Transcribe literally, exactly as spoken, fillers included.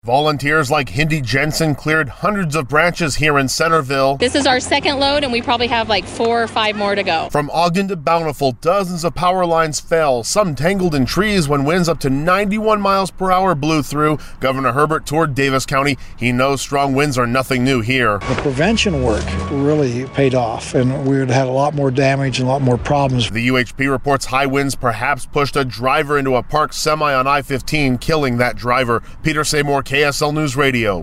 Volunteers like Hindi Jensen cleared hundreds of branches here in Centerville. This is our second load, and we probably have like four or five more to go. From Ogden to Bountiful, dozens of power lines fell, some tangled in trees when winds up to ninety-one miles per hour blew through. Governor Herbert toured Davis County. He knows strong winds are nothing new here. The prevention work really paid off, and we would have had a lot more damage and a lot more problems. The U H P reports high winds perhaps pushed a driver into a parked semi on I fifteen, killing that driver. Peter Seymour, K S L News Radio.